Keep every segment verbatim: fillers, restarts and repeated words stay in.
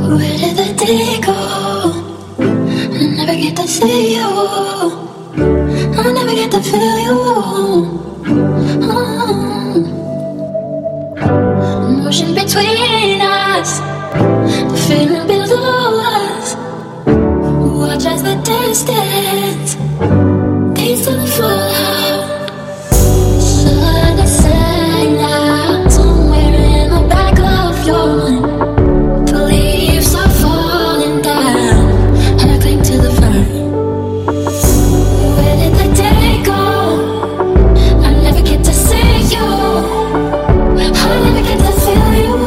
Where did the day go? I never get to see you. I never get to feel you. Oh. Motion between us, the feeling below us. Watch as the distance leads to the fallout. Sun is setting out somewhere in the back of your mind. The leaves are falling down, and I cling to the vine. Where did the day go? I never get to see you. I never get to feel you.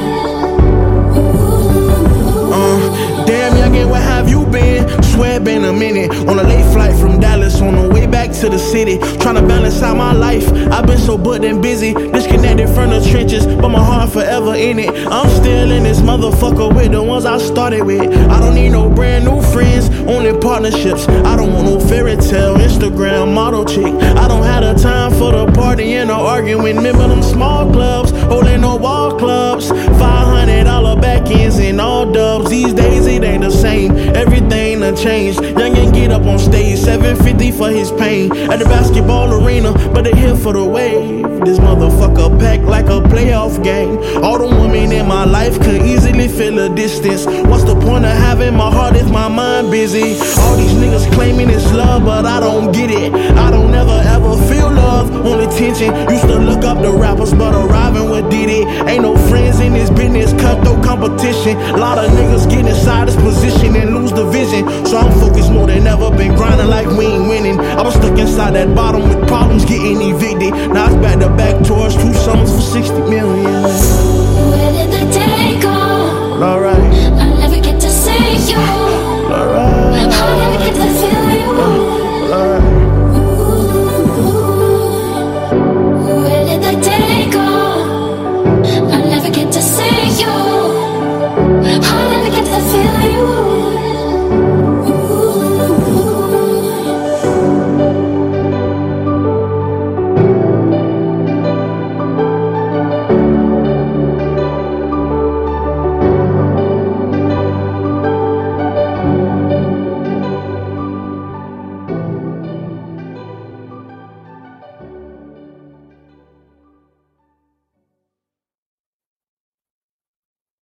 Uh, damn, youngin', where have you been? Swear been a minute. On a late flight from Dallas, on the way back to the city, trying to balance out my life. I've been so booked and busy, disconnected from the trenches, but my heart forever in it. I'm still in this motherfucker with the ones I started with. I don't need no brand new friends, only partnerships. I don't want no fairy tale Instagram model chick. I don't have the time for the party and the arguing. Remember them small clubs, holding no wall clubs, five hundred dollar back ends and all dubs. These days it ain't the same, everything done changed. Youngin' get up on stage, seven fifty for his pain at the basketball arena, but they here for the wave. This motherfucker packed like a playoff game. All the women in my life could easily feel a distance. What's the point of having my heart if my mind busy? All these niggas claiming it's love, but I don't get it. I don't ever ever feel love, only tension. Used to look up the rappers, but arriving with Diddy. Ain't no friends in this business, cutthroat competition. A lot of niggas get inside this position and lose the vision. So I'm focused more than ever, been grinding like we ain't winning. I was stuck inside that bottom with problems getting evicted. Now it's back to back tours, two summers for sixty million. Where did the day